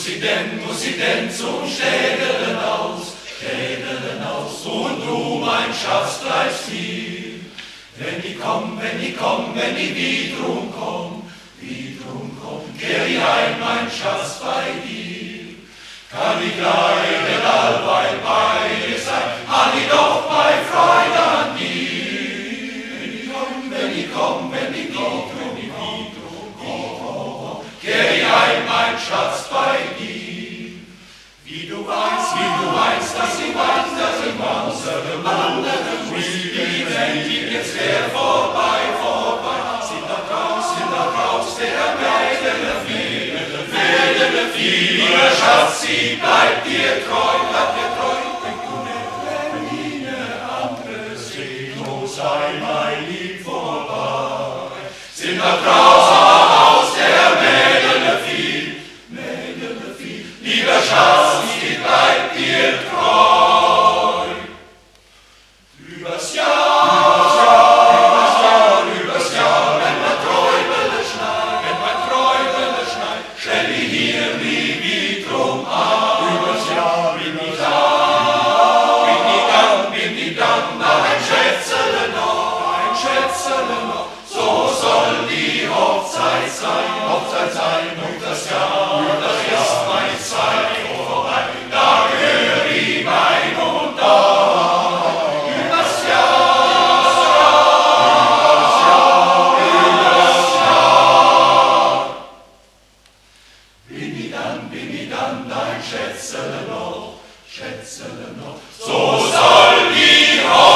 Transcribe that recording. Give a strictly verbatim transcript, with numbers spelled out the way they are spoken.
sie denn, muss sie denn zum Städelen aus, Städelen aus, und du, mein Schatz, bleibst hier. Wenn ich komm, wenn ich komm, wenn ich wiederum komm, wiederum komm, kehr ich heim, mein Schatz, bei dir. Kann ich leiden allweil bei dir sein, han ich doch bei Freude an dir. Wenn ich komm, wenn ich komm, wenn ich komm, wenn ich wiederum komm, kehr ich heim, mein Schatz, bei dir. Wie du weißt, wie du weißt, dass ich weiß, dass ich wandere, wandere muss, die Welt geht jetzt leer vorbei, vorbei. Sind da draus, sind da draus, der Mädel, Mädel, Mädel, lieber Schatz, sie bleibt dir treu, bleibt dir treu. Denk du nicht, wenn eine andere sieht, so sei mein Lieb vorbei. Sind da draus, der Mädel, viel, Mädel, viel, lieber Schatz, sie bleibt dir treu. Übers Jahr, übers Jahr, übers Jahr, wenn mein Träubele schneit, wenn mein Träubele schneit, stell ich hier nie wiederum an. Übers Jahr bin ich da, bin ich dann, bin ich dann, da ein Schätzele noch, ein Schätzele noch, so soll die Hochzeit sein, Hochzeit sein, und das Jahr, das ist meine Zeit vorbei, da gehör ich mein und da. Schätzele noch, Schätzele noch, so soll die Hochzeit